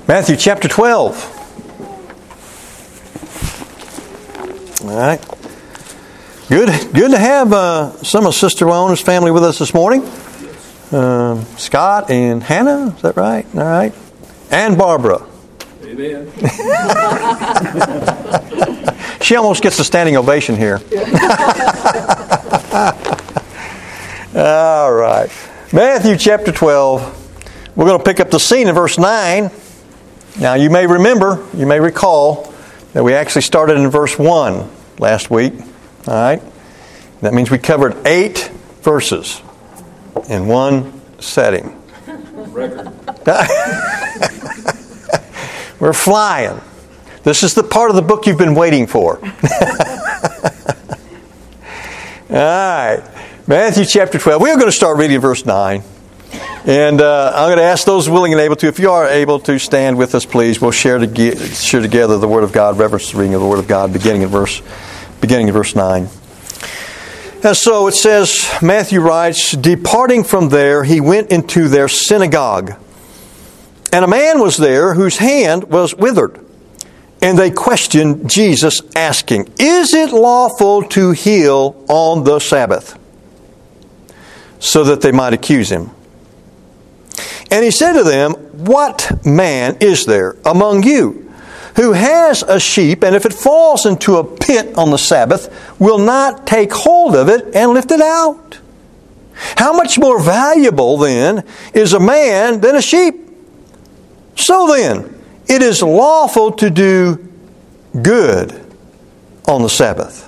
Matthew chapter 12. All right. Good to have some of Sister Wyona's family with us this morning. Scott and Hannah, is that right? All right. And Barbara. Amen. She almost gets a standing ovation here. All right. Matthew chapter 12. We're going to pick up the scene in verse 9. Now you may recall that we actually started in verse 1 last week. All right. That means we covered 8 verses in one setting. Record. We're flying. This is the part of the book you've been waiting for. All right. Matthew chapter 12. We're going to start reading verse 9. And I'm going to ask those willing and able to, if you are able to, stand with us, please. We'll share together the Word of God, reverence the reading of the Word of God, beginning in verse 9. And so it says, Matthew writes, "Departing from there, he went into their synagogue. And a man was there whose hand was withered. And they questioned Jesus, asking, 'Is it lawful to heal on the Sabbath?' So that they might accuse him. And he said to them, 'What man is there among you who has a sheep, and if it falls into a pit on the Sabbath, will not take hold of it and lift it out? How much more valuable, then, is a man than a sheep? So then, it is lawful to do good on the Sabbath.'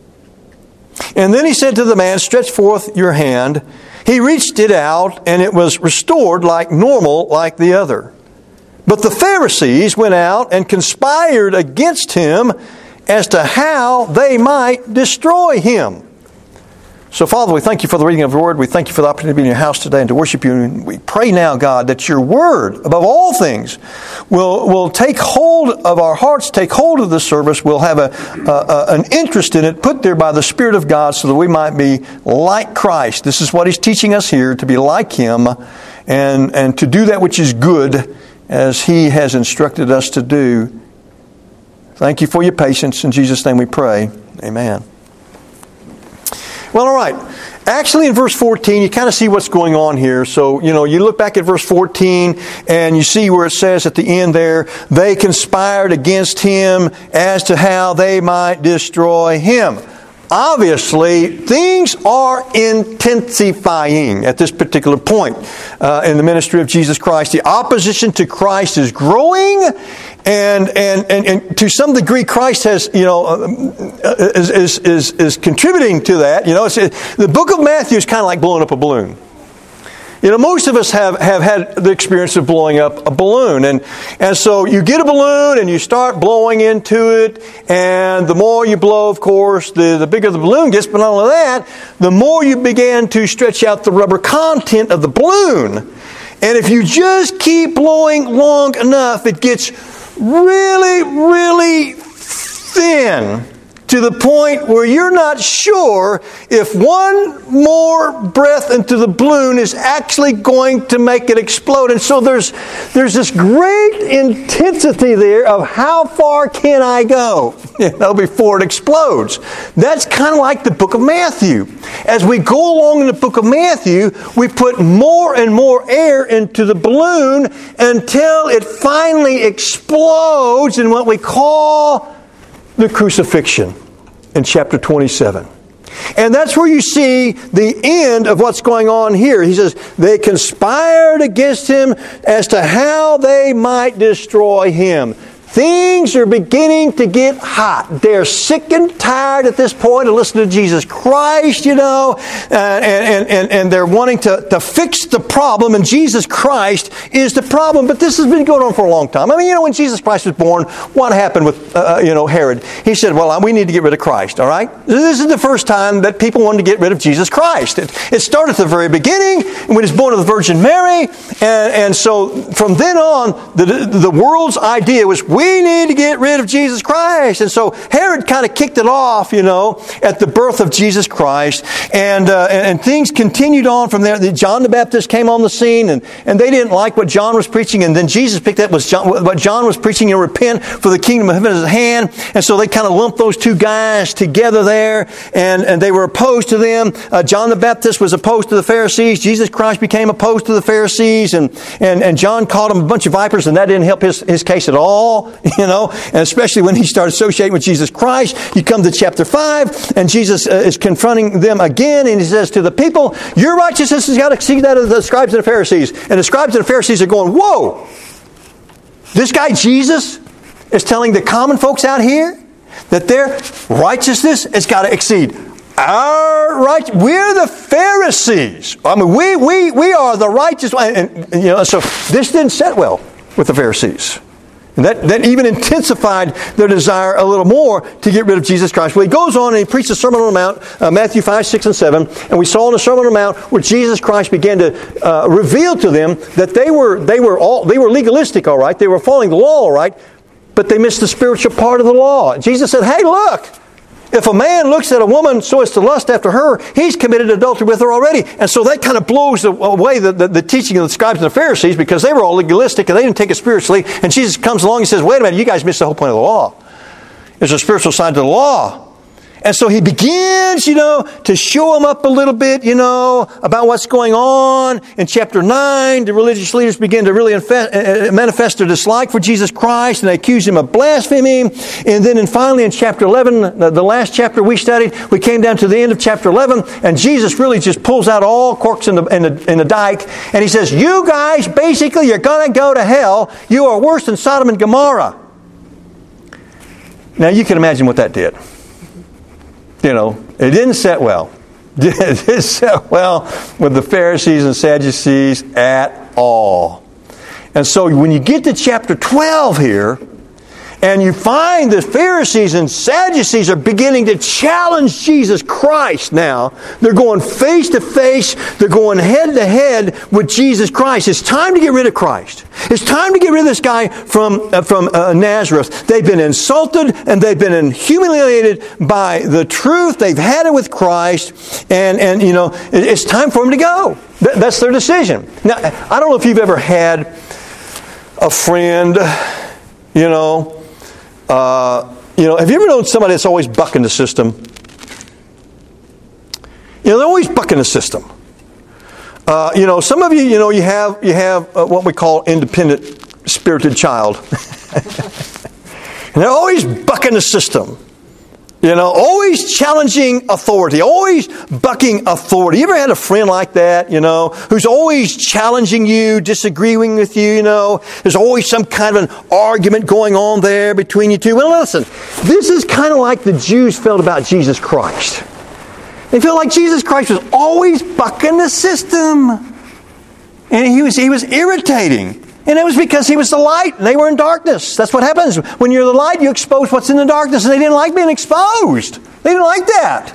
And then he said to the man, 'Stretch forth your hand.' He reached it out, and it was restored like normal, like the other. But the Pharisees went out and conspired against him as to how they might destroy him." So, Father, we thank you for the reading of the Word. We thank you for the opportunity to be in your house today and to worship you. And we pray now, God, that your Word, above all things, will take hold of our hearts, take hold of the service. We'll have an interest in it put there by the Spirit of God so that we might be like Christ. This is what He's teaching us here, to be like Him and to do that which is good as He has instructed us to do. Thank you for your patience. In Jesus' name we pray. Amen. Well, all right. Actually, in verse 14, you kind of see what's going on here. So, you look back at verse 14, and you see where it says at the end there, they conspired against him as to how they might destroy him. Obviously, things are intensifying at this particular point in the ministry of Jesus Christ. The opposition to Christ is growing, and to some degree, Christ has, is contributing to that. The book of Matthew is kind of like blowing up a balloon. Most of us have had the experience of blowing up a balloon. And so you get a balloon and you start blowing into it. And the more you blow, of course, the bigger the balloon gets. But not only that, the more you begin to stretch out the rubber content of the balloon. And if you just keep blowing long enough, it gets really, really thin. To the point where you're not sure if one more breath into the balloon is actually going to make it explode. And so there's this great intensity there of how far can I go, before it explodes. That's kind of like the book of Matthew. As we go along in the book of Matthew, we put more and more air into the balloon until it finally explodes in what we call the crucifixion in chapter 27. And that's where you see the end of what's going on here. He says, they conspired against him as to how they might destroy him. Things are beginning to get hot. They're sick and tired at this point of listening to Jesus Christ, and they're wanting to fix the problem, and Jesus Christ is the problem. But this has been going on for a long time. When Jesus Christ was born, what happened with, Herod? He said, well, we need to get rid of Christ, all right? This is the first time that people wanted to get rid of Jesus Christ. It started at the very beginning, when he was born of the Virgin Mary, and so from then on, the world's idea was, we We need to get rid of Jesus Christ. And so Herod kind of kicked it off, at the birth of Jesus Christ. And things continued on from there. John the Baptist came on the scene, and they didn't like what John was preaching. And then Jesus picked up what John was preaching, and repent, for the kingdom of heaven is at hand. And so they kind of lumped those two guys together there, and they were opposed to them. John the Baptist was opposed to the Pharisees. Jesus Christ became opposed to the Pharisees, and John called them a bunch of vipers, and that didn't help his case at all, and especially when he started associating with Jesus Christ. You come to chapter 5, and Jesus is confronting them again, and he says to the people, your righteousness has got to exceed that of the scribes and the Pharisees. And the scribes and the Pharisees are going, whoa! This guy Jesus is telling the common folks out here that their righteousness has got to exceed our right. We're the Pharisees. I mean, we are the righteous. And so this didn't set well with the Pharisees. And that even intensified their desire a little more to get rid of Jesus Christ. Well, he goes on and he preached the Sermon on the Mount, Matthew 5, 6, and 7. And we saw in the Sermon on the Mount where Jesus Christ began to reveal to them that they were legalistic, all right. They were following the law, all right. But they missed the spiritual part of the law. Jesus said, hey, look. If a man looks at a woman so as to lust after her, he's committed adultery with her already. And so that kind of blows away the teaching of the scribes and the Pharisees, because they were all legalistic and they didn't take it spiritually. And Jesus comes along and says, wait a minute, you guys missed the whole point of the law. There's a spiritual side to the law. And so he begins, to show them up a little bit, about what's going on. In chapter 9, the religious leaders begin to really manifest their dislike for Jesus Christ, and they accuse him of blaspheming. And then finally in chapter 11, the last chapter we studied, we came down to the end of chapter 11, and Jesus really just pulls out all corks in the dike, and he says, you guys, basically, you're going to go to hell. You are worse than Sodom and Gomorrah. Now, you can imagine what that did. It didn't set well. It didn't set well with the Pharisees and Sadducees at all. And so when you get to chapter 12 here, and you find the Pharisees and Sadducees are beginning to challenge Jesus Christ now. They're going face to face. They're going head to head with Jesus Christ. It's time to get rid of Christ. It's time to get rid of this guy from Nazareth. They've been insulted and they've been humiliated by the truth. They've had it with Christ. And it's time for them to go. That's their decision. Now, I don't know if you've ever had a friend, have you ever known somebody that's always bucking the system? They're always bucking the system. Some of you, you have what we call independent spirited child. And they're always bucking the system. Always challenging authority, always bucking authority. You ever had a friend like that, who's always challenging you, disagreeing with you, There's always some kind of an argument going on there between you two. Well, listen, this is kind of like the Jews felt about Jesus Christ. They felt like Jesus Christ was always bucking the system. And he was irritating. And it was because he was the light and they were in darkness. That's what happens. When you're the light, you expose what's in the darkness. And they didn't like being exposed. They didn't like that.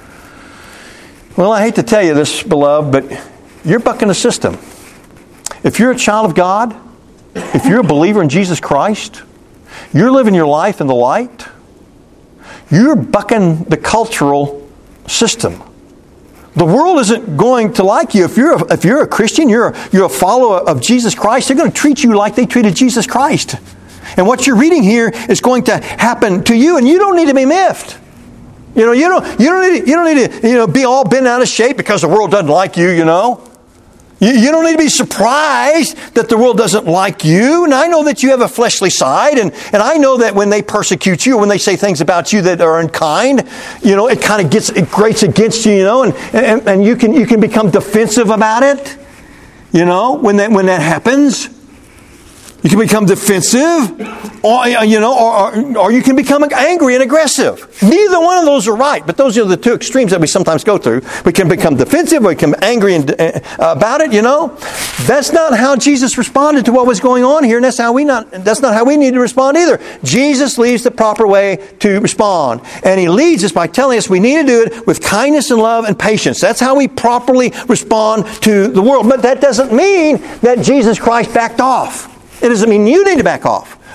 Well, I hate to tell you this, beloved, but you're bucking the system. If you're a child of God, if you're a believer in Jesus Christ, you're living your life in the light, you're bucking the cultural system. The world isn't going to like you. If you're a Christian, you're a follower of Jesus Christ, they're going to treat you like they treated Jesus Christ. And what you're reading here is going to happen to you, and you don't need to be miffed. You don't need to be all bent out of shape because the world doesn't like you. You don't need to be surprised that the world doesn't like you. And I know that you have a fleshly side. And I know that when they persecute you, when they say things about you that are unkind, it kind of it grates against you, and you can become defensive about it. When that happens. You can become defensive, or you can become angry and aggressive. Neither one of those are right, but those are the two extremes that we sometimes go through. We can become defensive, or we can become angry about it. That's not how Jesus responded to what was going on here, and that's not how we need to respond either. Jesus leads the proper way to respond, and He leads us by telling us we need to do it with kindness and love and patience. That's how we properly respond to the world. But that doesn't mean that Jesus Christ backed off. It doesn't mean you need to back off.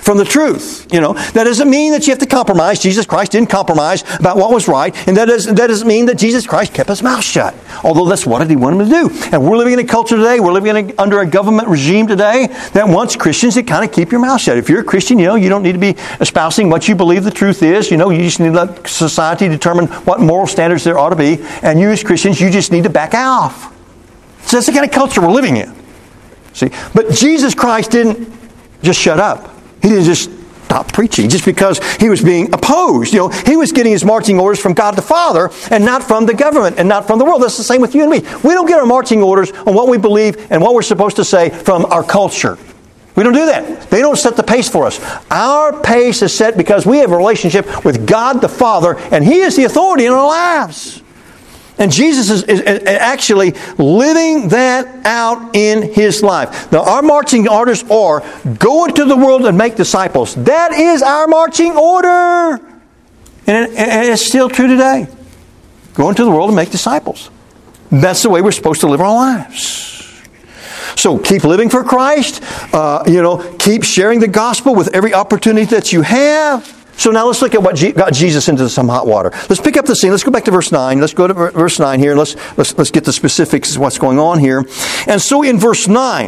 from the truth. That doesn't mean that you have to compromise. Jesus Christ didn't compromise about what was right, and that doesn't mean that Jesus Christ kept his mouth shut. Although that's what he wanted him to do. And we're living in a culture today, we're living under a government regime today that wants Christians to kind of keep your mouth shut. If you're a Christian, you don't need to be espousing what you believe the truth is. You just need to let society determine what moral standards there ought to be. And you as Christians, you just need to back off. So that's the kind of culture we're living in. See, but Jesus Christ didn't just shut up. He didn't just stop preaching just because he was being opposed. He was getting his marching orders from God the Father and not from the government and not from the world. That's the same with you and me. We don't get our marching orders on what we believe and what we're supposed to say from our culture. We don't do that. They don't set the pace for us. Our pace is set because we have a relationship with God the Father, and He is the authority in our lives. And Jesus is actually living that out in His life. Now, our marching orders are, go into the world and make disciples. That is our marching order. And it's still true today. Go into the world and make disciples. That's the way we're supposed to live our lives. So keep living for Christ. Keep sharing the gospel with every opportunity that you have. So now let's look at what got Jesus into some hot water. Let's pick up the scene. Let's go back to verse 9. Let's go to verse 9 here. Let's get the specifics of what's going on here. And so in verse 9,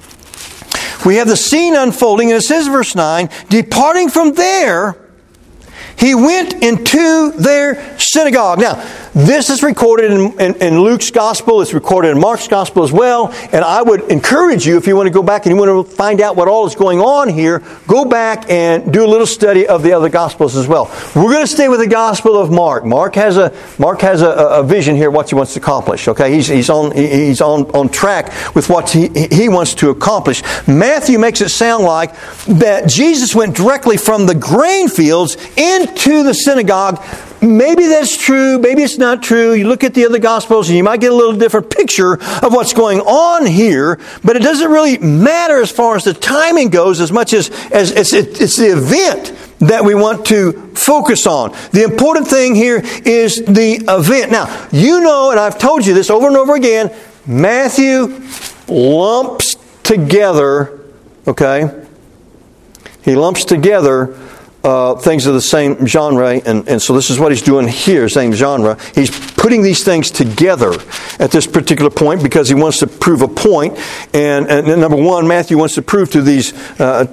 we have the scene unfolding, and it says, verse 9, departing from there, he went into their synagogue. Now, this is recorded in Luke's gospel. It's recorded in Mark's gospel as well. And I would encourage you, if you want to go back and you want to find out what all is going on here, go back and do a little study of the other gospels as well. We're going to stay with the gospel of Mark. Mark has a vision here, what he wants to accomplish. Okay, he's on track with what he wants to accomplish. Matthew makes it sound like that Jesus went directly from the grain fields into the synagogue. Maybe that's true, maybe it's not true. You look at the other Gospels and you might get a little different picture of what's going on here, but it doesn't really matter as far as the timing goes as much as it's the event that we want to focus on. The important thing here is the event. Now, and I've told you this over and over again, Matthew lumps together, okay? He lumps together things of the same genre, and so this is what he's doing here, same genre. He's putting these things together at this particular point because he wants to prove a point. And number one, Matthew wants to prove to these the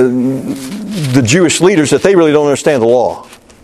Jewish leaders that they really don't understand the law.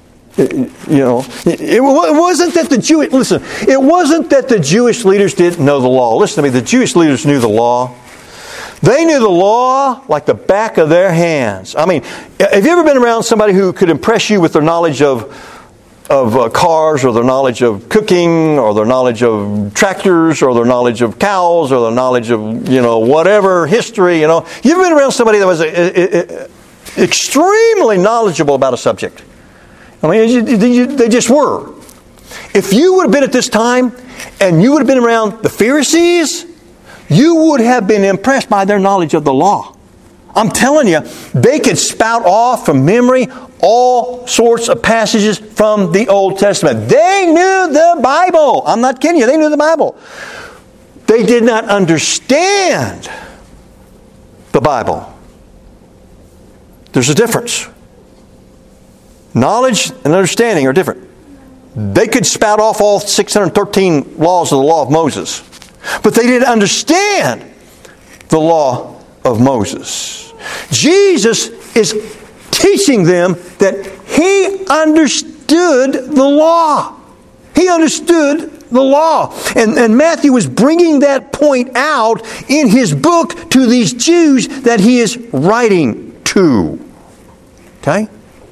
It wasn't that the Jewish leaders didn't know the law. Listen to me, the Jewish leaders knew the law. They knew the law like the back of their hands. I mean, have you ever been around somebody who could impress you with their knowledge of cars, or their knowledge of cooking, or their knowledge of tractors, or their knowledge of cows, or their knowledge of, whatever, history, You've ever been around somebody that was extremely knowledgeable about a subject? I mean, they just were. If you would have been at this time, and you would have been around the Pharisees, you would have been impressed by their knowledge of the law. I'm telling you, they could spout off from memory all sorts of passages from the Old Testament. They knew the Bible. I'm not kidding you. They knew the Bible. They did not understand the Bible. There's a difference. Knowledge and understanding are different. They could spout off all 613 laws of the law of Moses, but they didn't understand the law of Moses. Jesus is teaching them that He understood the law. He understood the law. And Matthew was bringing that point out in his book to these Jews that he is writing to. Okay?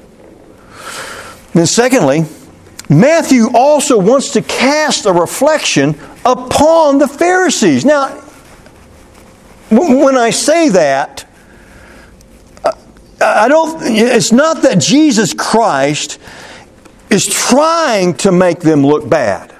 Then secondly, Matthew also wants to cast a reflection upon the Pharisees. Now, when I say that, it's not that Jesus Christ is trying to make them look bad,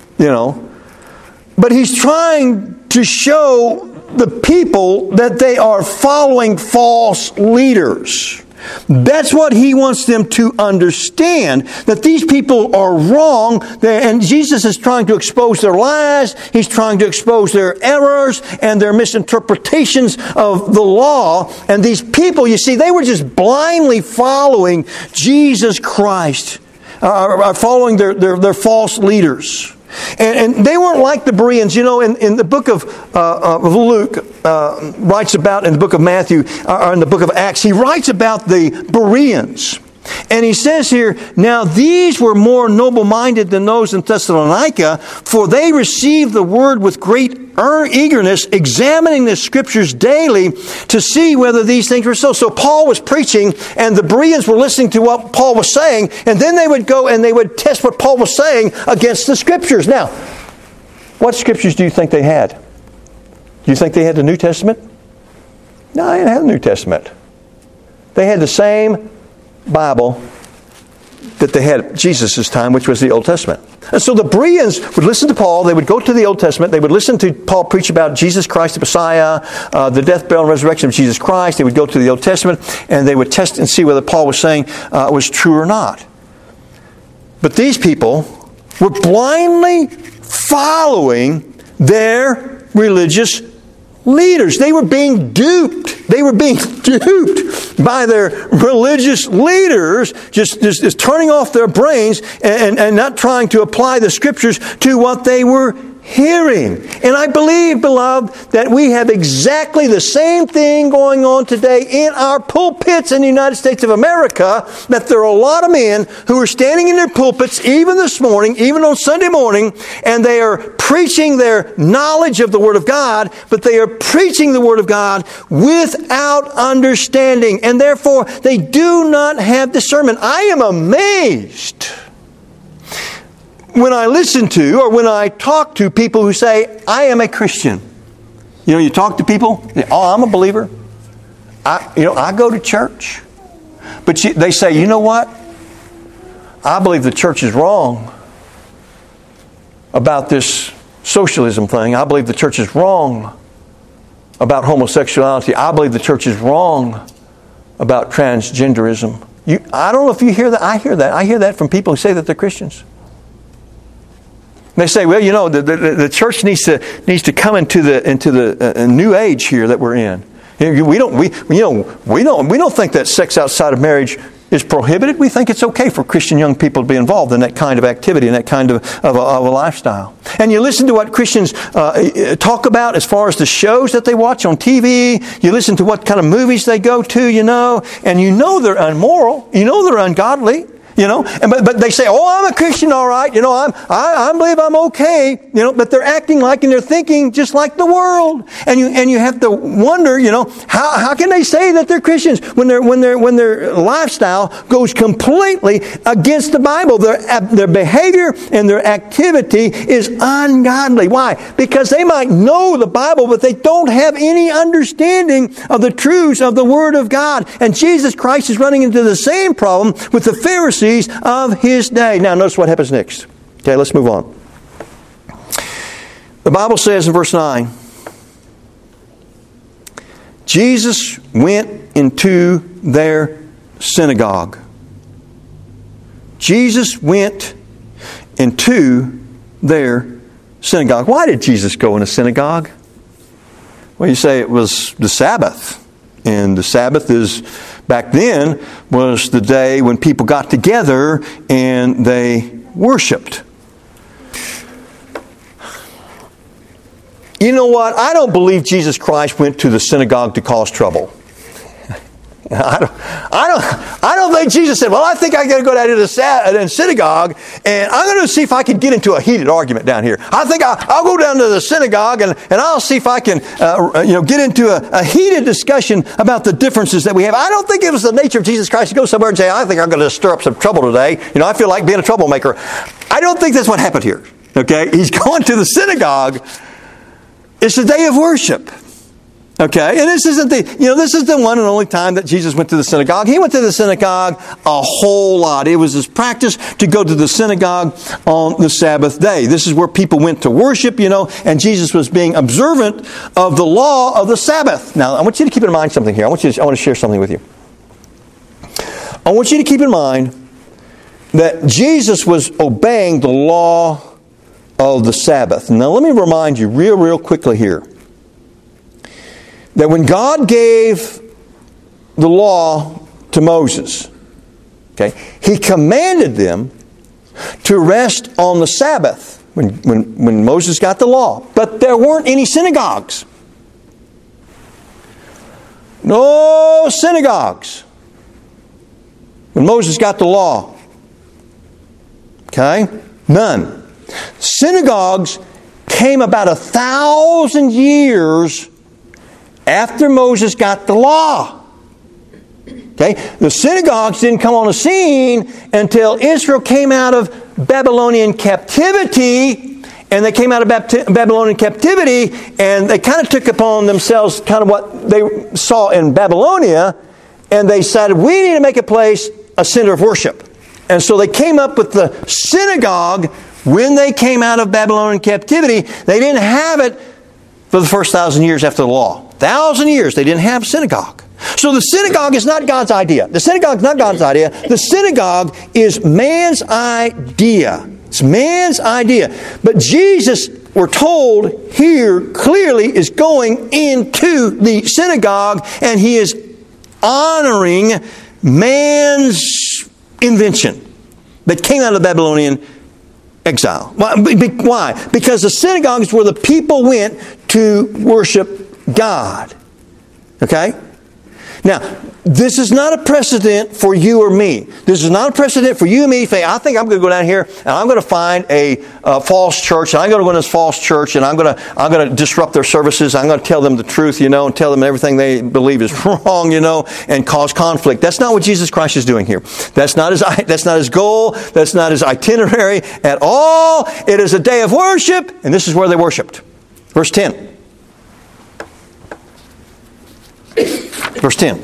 but He's trying to show the people that they are following false leaders. That's what he wants them to understand, that these people are wrong, and Jesus is trying to expose their lies, he's trying to expose their errors and their misinterpretations of the law. And these people, you see, they were just blindly following Jesus Christ, following their false leaders. And they weren't like the Bereans. You know, in the book of Luke, writes about, in the book of Matthew, or in the book of Acts, he writes about the Bereans. And he says here, now these were more noble-minded than those in Thessalonica, for they received the word with great eagerness, examining the Scriptures daily to see whether these things were so. So Paul was preaching, and the Bereans were listening to what Paul was saying, and then they would go and they would test what Paul was saying against the Scriptures. Now, what Scriptures do you think they had? Do you think they had the New Testament? No, they didn't have the New Testament. They had the same Bible that they had at Jesus' time, which was the Old Testament. And so the Bereans would listen to Paul, they would go to the Old Testament, they would listen to Paul preach about Jesus Christ the Messiah, the death, burial, and resurrection of Jesus Christ. They would go to the Old Testament and they would test and see whether Paul was saying was true or not. But these people were blindly following their religious leaders. They were being duped. They were being duped by their religious leaders, just turning off their brains and not trying to apply the Scriptures to what they were hearing. And I believe, beloved, that we have exactly the same thing going on today in our pulpits in the United States of America, that there are a lot of men who are standing in their pulpits, even this morning, even on Sunday morning, and they are preaching their knowledge of the Word of God, but they are preaching the Word of God without understanding, and therefore they do not have discernment. I am amazed when I listen to, or when I talk to people who say, I am a Christian. You know, you talk to people, oh, I'm a believer. I go to church. But they say, you know what? I believe the church is wrong about this socialism thing. I believe the church is wrong about homosexuality. I believe the church is wrong about transgenderism. I don't know if you hear that. I hear that. I hear that from people who say that they're Christians. They say, well, you know, the church needs to come into the new age here that we're in. We don't think that sex outside of marriage is prohibited. We think it's okay for Christian young people to be involved in that kind of activity and that kind of a lifestyle. And you listen to what Christians talk about as far as the shows that they watch on TV. You listen to what kind of movies they go to, and you know they're immoral. You know they're ungodly. But they say, oh, I'm a Christian, all right. I believe I'm okay. But they're acting like and they're thinking just like the world. And you have to wonder, how can they say that they're Christians when their lifestyle goes completely against the Bible? Their behavior and their activity is ungodly. Why? Because they might know the Bible, but they don't have any understanding of the truths of the Word of God. And Jesus Christ is running into the same problem with the Pharisees of his day. Now notice what happens next. Okay, let's move on. The Bible says in verse 9, Jesus went into their synagogue. Jesus went into their synagogue. Why did Jesus go in a synagogue? Well, you say it was the Sabbath. And the Sabbath back then was the day when people got together and they worshiped. You know what? I don't believe Jesus Christ went to the synagogue to cause trouble. I don't think Jesus said, well, I think I got to go down to the synagogue and I'm going to see if I can get into a heated argument down here. I think I'll go down to the synagogue and I'll see if I can get into a heated discussion about the differences that we have. I don't think it was the nature of Jesus Christ to go somewhere and say, I think I'm going to stir up some trouble today. I feel like being a troublemaker. I don't think that's what happened here. Okay? He's going to the synagogue. It's the day of worship. Okay, and this isn't this is the one and only time that Jesus went to the synagogue. He went to the synagogue a whole lot. It was his practice to go to the synagogue on the Sabbath day. This is where people went to worship, and Jesus was being observant of the law of the Sabbath. Now, I want you to keep in mind something here. I want to share something with you. I want you to keep in mind that Jesus was obeying the law of the Sabbath. Now let me remind you real quickly here that when God gave the law to Moses, okay, He commanded them to rest on the Sabbath when Moses got the law. But there weren't any synagogues. No synagogues when Moses got the law. Okay? None. Synagogues came about 1,000 years after Moses got the law. Okay? The synagogues didn't come on the scene until Israel came out of Babylonian captivity, and they came out of Babylonian captivity, and they kind of took upon themselves kind of what they saw in Babylonia, and they decided, we need to make a center of worship. And so they came up with the synagogue when they came out of Babylonian captivity. They didn't have it for the first 1,000 years after the law. 1,000 years they didn't have synagogue. So the synagogue is not God's idea. The synagogue is not God's idea. The synagogue is man's idea. It's man's idea. But Jesus, we're told here clearly, is going into the synagogue, and He is honoring man's invention that came out of Babylonian exile. Why? Because the synagogues were the people went to worship God. Okay? Now, this is not a precedent for you or me. This is not a precedent for you and me. Say, I think I'm going to go down here and I'm going to find a false church, and I'm going to go to this false church, and I'm going to disrupt their services. I'm going to tell them the truth, and tell them everything they believe is wrong, and cause conflict. That's not what Jesus Christ is doing here. That's not his goal. That's not his itinerary at all. It is a day of worship, and this is where they worshiped. Verse 10. Verse 10.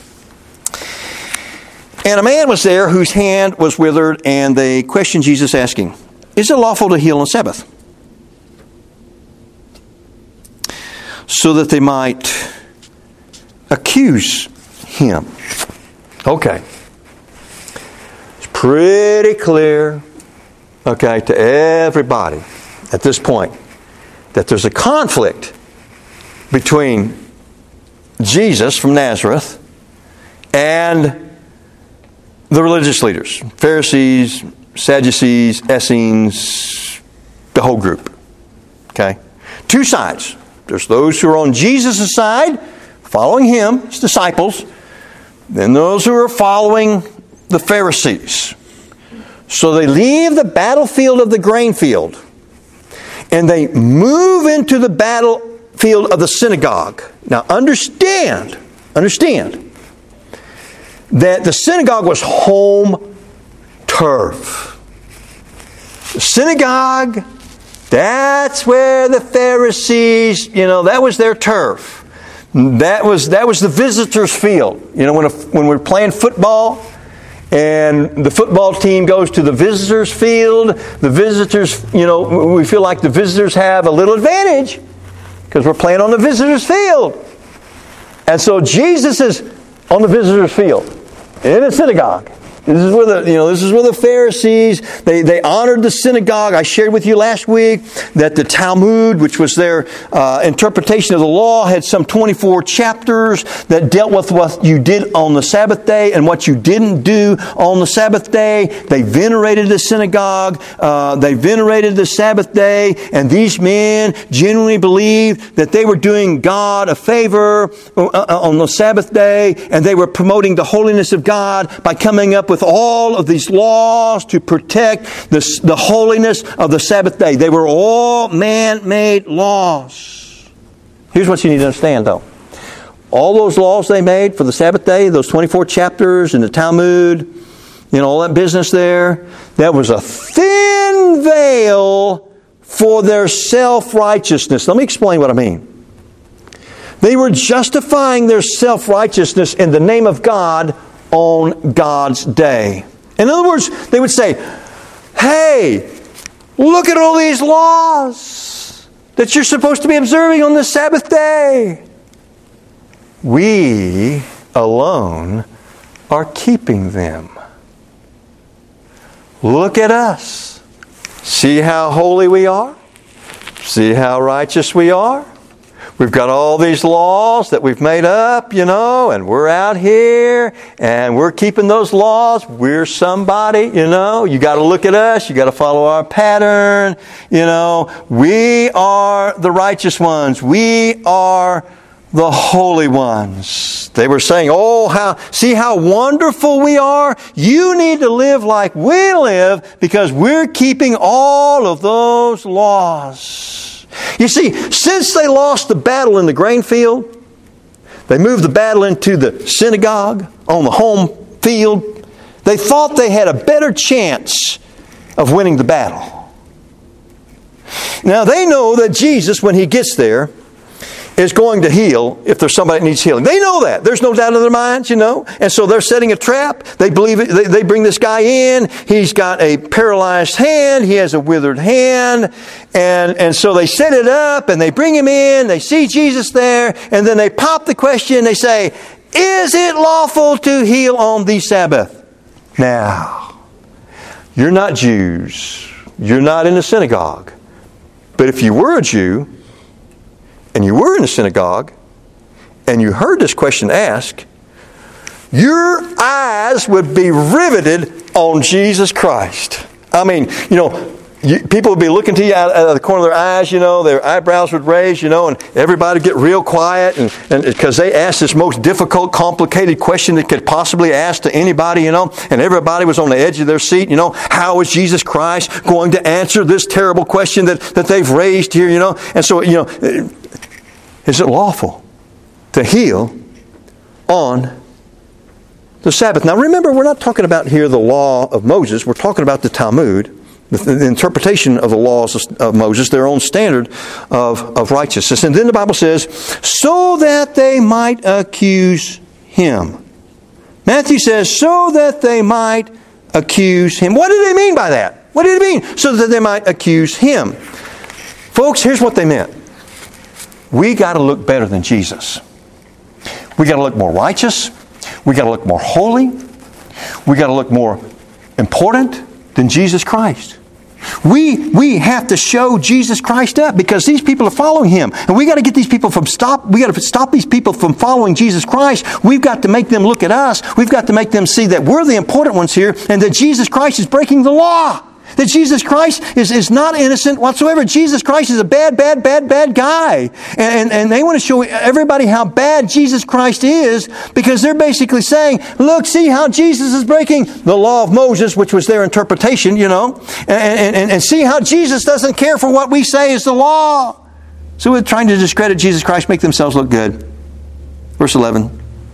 And a man was there whose hand was withered, and they questioned Jesus, asking, is it lawful to heal on the Sabbath? So that they might accuse him. Okay. It's pretty clear, okay, to everybody at this point that there's a conflict between Jesus from Nazareth and the religious leaders, Pharisees, Sadducees, Essenes, the whole group. Okay? Two sides. There's those who are on Jesus' side, following Him, His disciples, then those who are following the Pharisees. So they leave the battlefield of the grain field, and they move into the battlefield of the synagogue. Now understand that the synagogue was home turf. The synagogue, that's where the Pharisees, that was their turf. That was the visitors' field. When we're playing football and the football team goes to the visitors' field, the visitors, we feel like the visitors have a little advantage because we're playing on the visitors' field. And so Jesus is on the visitors' field in a synagogue. This is where the Pharisees, they honored the synagogue. I shared with you last week that the Talmud, which was their interpretation of the law, had some 24 chapters that dealt with what you did on the Sabbath day and what you didn't do on the Sabbath day. They venerated the synagogue. They venerated the Sabbath day. And these men genuinely believed that they were doing God a favor on the Sabbath day. And they were promoting the holiness of God by coming up with all of these laws to protect the holiness of the Sabbath day. They were all man-made laws. Here's what you need to understand, though. All those laws they made for the Sabbath day, those 24 chapters in the Talmud, all that business there, that was a thin veil for their self-righteousness. Let me explain what I mean. They were justifying their self-righteousness in the name of God on God's day. In other words, they would say, hey, look at all these laws that you're supposed to be observing on the Sabbath day. We alone are keeping them. Look at us. See how holy we are? See how righteous we are? We've got all these laws that we've made up, and we're out here and we're keeping those laws. We're somebody, You got to look at us. You got to follow our pattern. We are the righteous ones. We are the holy ones. They were saying, see how wonderful we are? You need to live like we live because we're keeping all of those laws. You see, since they lost the battle in the grain field, they moved the battle into the synagogue on the home field. They thought they had a better chance of winning the battle. Now they know that Jesus, when He gets there, is going to heal if there's somebody that needs healing. They know that. There's no doubt in their minds, And so they're setting a trap. They believe it. They bring this guy in. He's got a paralyzed hand. He has a withered hand. And so they set it up and they bring him in. They see Jesus there. And then they pop the question. They say, is it lawful to heal on the Sabbath? Now, you're not Jews. You're not in the synagogue. But if you were a Jew, and you were in a synagogue, and you heard this question asked, your eyes would be riveted on Jesus Christ. I mean, people would be looking to you out of the corner of their eyes, their eyebrows would raise, and everybody would get real quiet, and because they asked this most difficult, complicated question that could possibly ask to anybody, and everybody was on the edge of their seat, how is Jesus Christ going to answer this terrible question that they've raised here, and so, is it lawful to heal on the Sabbath? Now remember, we're not talking about here the law of Moses. We're talking about the Talmud, the interpretation of the laws of Moses, their own standard of righteousness. And then the Bible says, so that they might accuse him. Matthew says, so that they might accuse him. What did they mean by that? What did it mean? So that they might accuse him. Folks, here's what they meant. We got to look better than Jesus. We got to look more righteous. We got to look more holy. We got to look more important than Jesus Christ. We have to show Jesus Christ up because these people are following Him. And we got to get these people we got to stop these people from following Jesus Christ. We've got to make them look at us. We've got to make them see that we're the important ones here and that Jesus Christ is breaking the law. That Jesus Christ is not innocent whatsoever. Jesus Christ is a bad guy. And they want to show everybody how bad Jesus Christ is because they're basically saying, look, see how Jesus is breaking the law of Moses, which was their interpretation, and see how Jesus doesn't care for what we say is the law. So we're trying to discredit Jesus Christ, make themselves look good. Verse 11.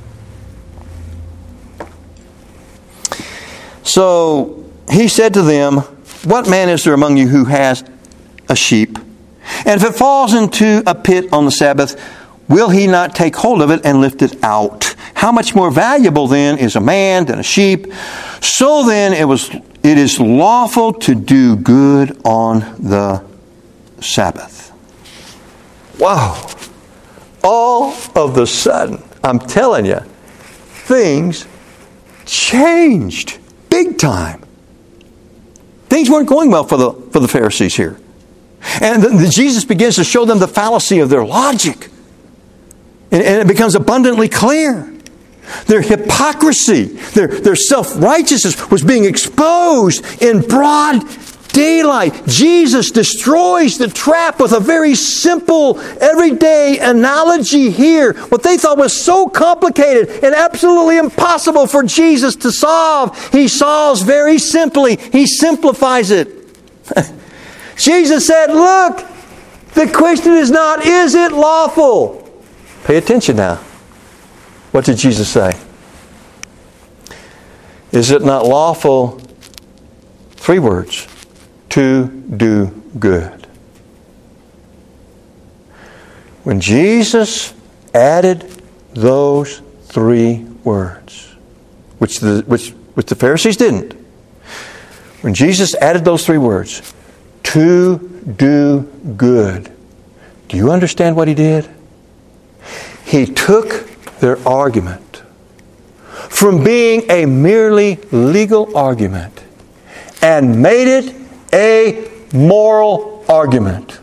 So He said to them, what man is there among you who has a sheep? And if it falls into a pit on the Sabbath, will he not take hold of it and lift it out? How much more valuable then is a man than a sheep? So then it is lawful to do good on the Sabbath. Wow. All of the sudden, I'm telling you, things changed big time. Things weren't going well for the Pharisees here. And Jesus begins to show them the fallacy of their logic. And it becomes abundantly clear. Their hypocrisy, their self-righteousness was being exposed in broad daylight. Jesus destroys the trap with a very simple, everyday analogy here. What they thought was so complicated and absolutely impossible for Jesus to solve, He solves very simply. He simplifies it. Jesus said, look, the question is not, is it lawful? Pay attention now. What did Jesus say? Is it not lawful? 3 words. To do good. When Jesus added those 3 words, which the Pharisees didn't. When Jesus added those 3 words, to do good, do you understand what He did? He took their argument from being a merely legal argument and made it a moral argument.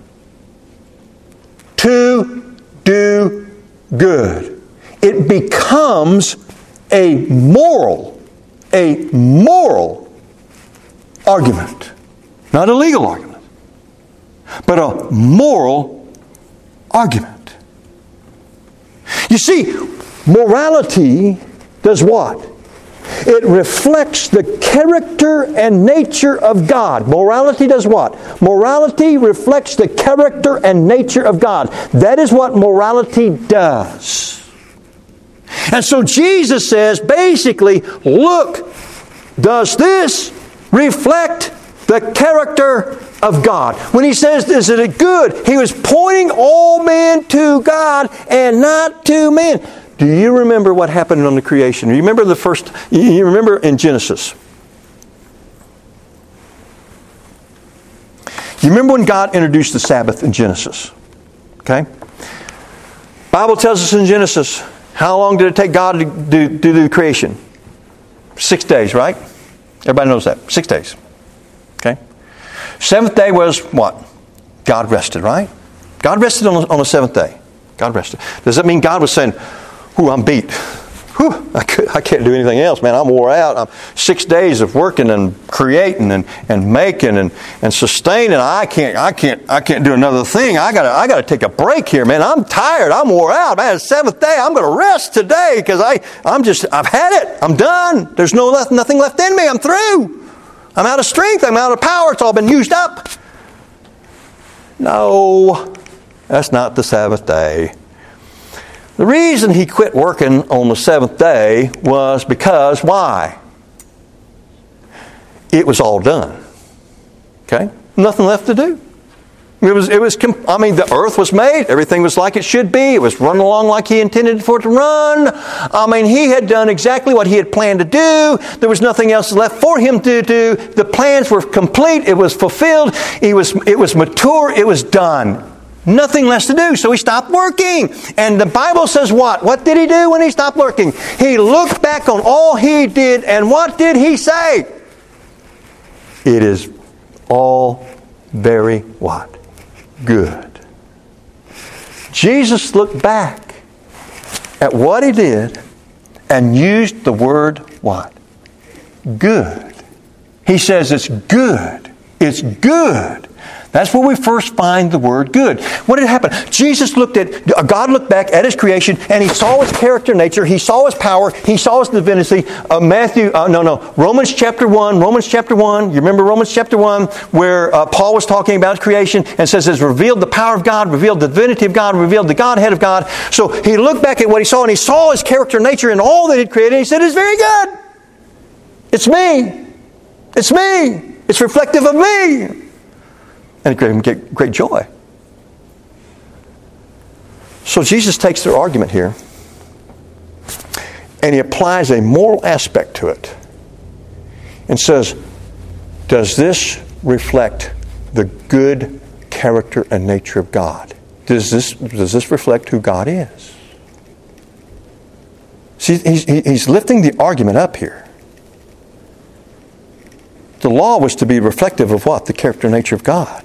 To do good. It becomes a moral argument. Not a legal argument, but a moral argument. You see, morality does what? It reflects the character and nature of God. Morality does what? Morality reflects the character and nature of God. That is what morality does. And so Jesus says, basically, look, does this reflect the character of God? When he says, is it good? He was pointing all men to God and not to men. Do you remember what happened on the creation? You remember you remember in Genesis? You remember when God introduced the Sabbath in Genesis? Okay? Bible tells us in Genesis, how long did it take God to do the creation? 6 days, right? Everybody knows that. 6 days. Okay? Seventh day was what? God rested, right? God rested on the seventh day. God rested. Does that mean God was saying, "Ooh, I'm beat. Whew, I can't do anything else, man. I'm wore out. I'm 6 days of working and creating and making and sustaining. I can't do another thing. I gotta take a break here, man. I'm tired. I'm wore out, man. It's seventh day. I'm gonna rest today because I've had it. I'm done. There's nothing left in me. I'm through. I'm out of strength. I'm out of power. It's all been used up." No, that's not the Sabbath day. The reason he quit working on the seventh day was because, why? It was all done. Okay? Nothing left to do. The earth was made. Everything was like it should be. It was running along like he intended for it to run. He had done exactly what he had planned to do. There was nothing else left for him to do. The plans were complete. It was fulfilled. It was mature. It was done. Nothing less to do, so he stopped working. And the Bible says what? What did he do when he stopped working? He looked back on all he did, and what did he say? It is all very what? Good. Jesus looked back at what he did and used the word what? Good. He says it's good. It's good. That's where we first find the word good. What did happen? God looked back at His creation and He saw His character, nature. He saw His power. He saw His divinity. Romans chapter 1. You remember Romans chapter 1 where Paul was talking about creation and says it's revealed the power of God, revealed the divinity of God, revealed the Godhead of God. So he looked back at what he saw and he saw His character, nature, and all that He'd created. And he said, it's very good. It's me. It's me. It's reflective of me. And it gave him great joy. So Jesus takes their argument here and he applies a moral aspect to it and says, does this reflect the good character and nature of God? Does this reflect who God is? See, he's lifting the argument up here. The law was to be reflective of what? The character and nature of God.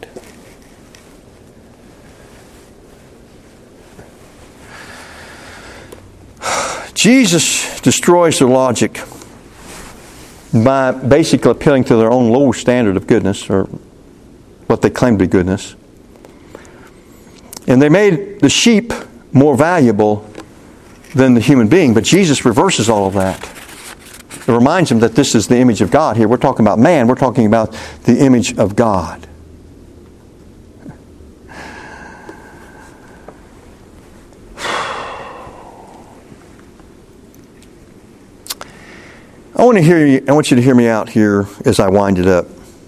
Jesus destroys their logic by basically appealing to their own low standard of goodness, or what they claim to be goodness. And they made the sheep more valuable than the human being, but Jesus reverses all of that. It reminds them that this is the image of God here. We're talking about man. We're talking about the image of God. I want you to hear me out here as I wind it up.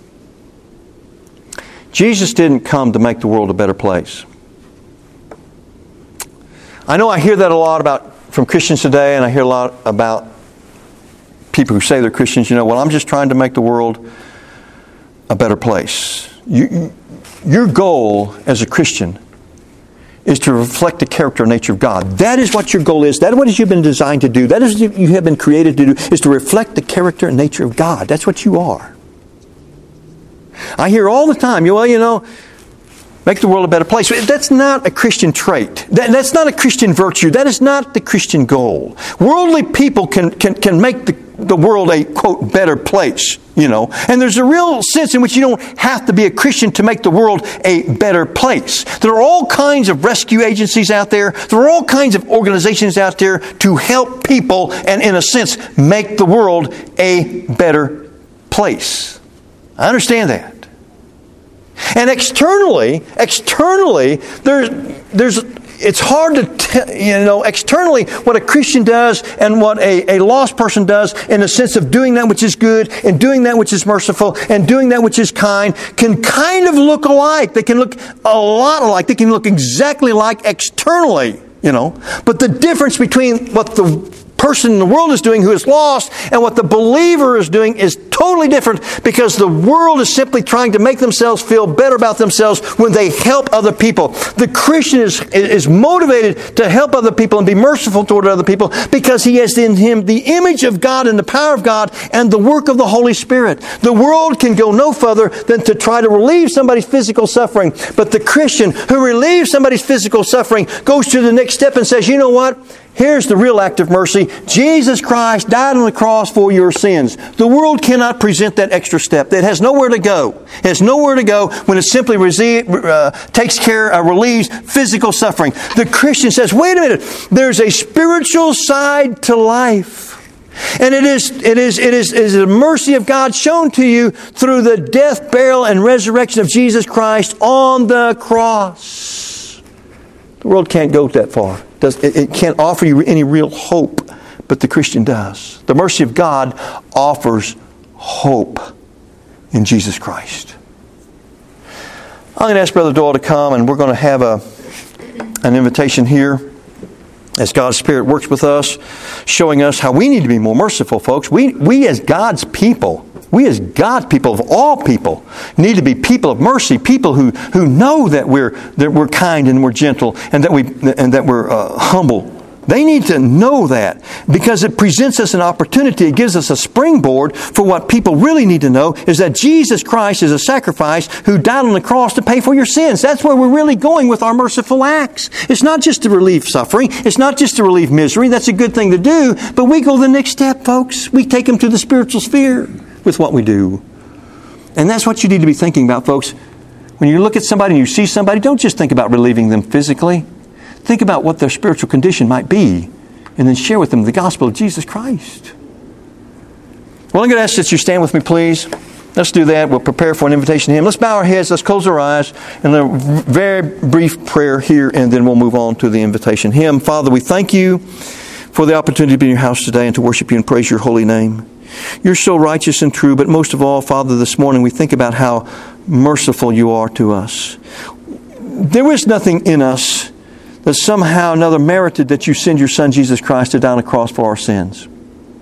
Jesus didn't come to make the world a better place. I know I hear that a lot from Christians today, and I hear a lot about people who say they're Christians. I'm just trying to make the world a better place. Your goal as a Christian is to reflect the character and nature of God. That is what your goal is. That is what you've been designed to do. That is what you have been created to do, is to reflect the character and nature of God. That's what you are. I hear all the time, make the world a better place. That's not a Christian trait. That's not a Christian virtue. That is not the Christian goal. Worldly people can make the world a, quote, better place, And there's a real sense in which you don't have to be a Christian to make the world a better place. There are all kinds of rescue agencies out there. There are all kinds of organizations out there to help people and, in a sense, make the world a better place. I understand that. And externally, it's hard to tell, externally what a Christian does and what a lost person does, in the sense of doing that which is good and doing that which is merciful and doing that which is kind, can kind of look alike. They can look a lot alike. They can look exactly like externally, But the difference between what the person in the world is doing who is lost and what the believer is doing is totally different, because the world is simply trying to make themselves feel better about themselves when they help other people. The Christian is motivated to help other people and be merciful toward other people because he has in him the image of God and the power of God and the work of the Holy Spirit. The world can go no further than to try to relieve somebody's physical suffering, but the Christian who relieves somebody's physical suffering goes to the next step and says, you know what? Here's the real act of mercy. Jesus Christ died on the cross for your sins. The world cannot present that extra step. It has nowhere to go. It has nowhere to go when it simply takes care, relieves physical suffering. The Christian says, wait a minute, there's a spiritual side to life. And it is the mercy of God shown to you through the death, burial, and resurrection of Jesus Christ on the cross. The world can't go that far. It can't offer you any real hope, but the Christian does. The mercy of God offers hope in Jesus Christ. I'm going to ask Brother Doyle to come, and we're going to have an invitation here as God's Spirit works with us, showing us how we need to be more merciful, folks. We as God's people, of all people, need to be people of mercy, people who know that we're kind and we're gentle and that we're humble. They need to know that, because it presents us an opportunity. It gives us a springboard for what people really need to know, is that Jesus Christ is a sacrifice who died on the cross to pay for your sins. That's where we're really going with our merciful acts. It's not just to relieve suffering. It's not just to relieve misery. That's a good thing to do. But we go the next step, folks. We take them to the spiritual sphere with what we do. And that's what you need to be thinking about, folks. When you look at somebody and you see somebody, don't just think about relieving them physically. Think about what their spiritual condition might be, and then share with them the gospel of Jesus Christ. Well, I'm going to ask that you stand with me, please. Let's do that. We'll prepare for an invitation to Him. Let's bow our heads. Let's close our eyes. And a very brief prayer here, and then we'll move on to the invitation hymn. Father, we thank You for the opportunity to be in Your house today and to worship You and praise Your holy name. You're so righteous and true, but most of all, Father, this morning we think about how merciful You are to us. There is nothing in us that somehow or another merited that You send Your Son Jesus Christ to die on a cross for our sins.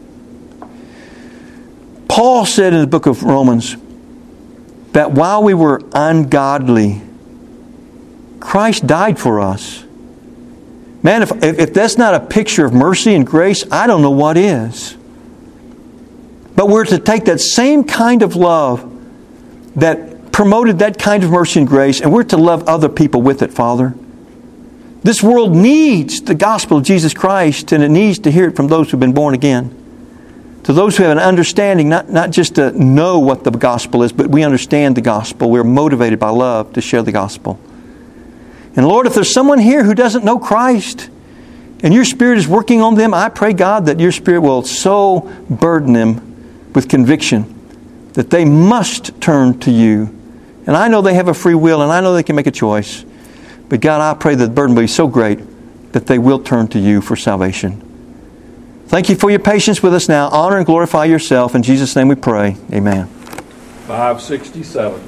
Paul said in the book of Romans that while we were ungodly, Christ died for us. Man, if that's not a picture of mercy and grace, I don't know what is. But we're to take that same kind of love that promoted that kind of mercy and grace, and we're to love other people with it, Father. This world needs the gospel of Jesus Christ, and it needs to hear it from those who have been born again. To those who have an understanding, not just to know what the gospel is, but we understand the gospel. We're motivated by love to share the gospel. And Lord, if there's someone here who doesn't know Christ, and Your Spirit is working on them, I pray, God, that Your Spirit will so burden them with conviction that they must turn to You. And I know they have a free will, and I know they can make a choice. But God, I pray that the burden will be so great that they will turn to You for salvation. Thank You for Your patience with us now. Honor and glorify Yourself. In Jesus' name we pray. Amen. 567.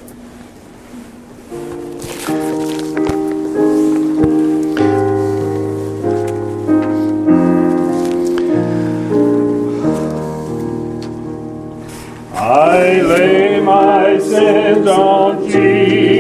I lay my sins on Jesus.